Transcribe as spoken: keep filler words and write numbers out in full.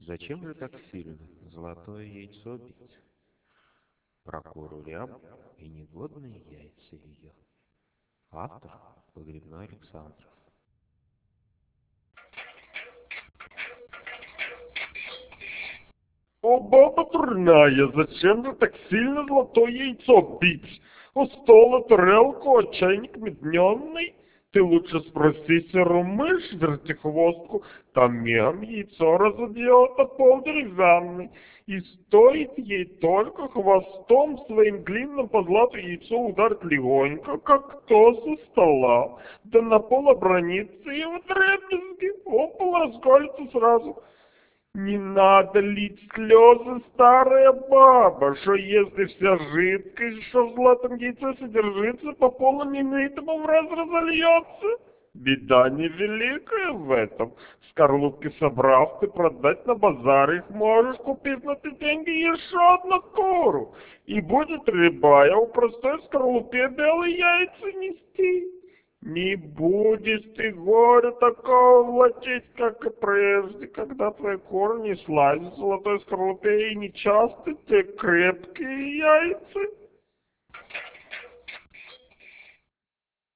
Зачем же так сильно золотое яйцо бить? Про куру рябу и негодные яйца ее. Автор Погребной Александров. О, баба дурная, зачем же так сильно золотое яйцо бить? У стола тарелку, а чайник медненный. Ты лучше спроси серую мышь, вертихвостку, там мигом яйцо разобьет, а пол деревянный. И стоит ей только хвостом своим длинным по злату яйцо ударить легонько, как то со стола. Да на пол обронится и вдребезги, о, пол расколется сразу. Не надо лить слезы, старая баба, что если вся жидкость, что в золотом яйце содержится, по полу немытому в раз разольется? Беда невеликая в этом. Скорлупки собрав, ты продать на базаре их можешь, купив на те деньги еще одну куру. И будет рябая у простой скорлупе белые яйца нести. Не будешь ты горя такого влачить, как и прежде, когда твои корни слазят в золотой скорлупе, и не часто те крепкие яйца.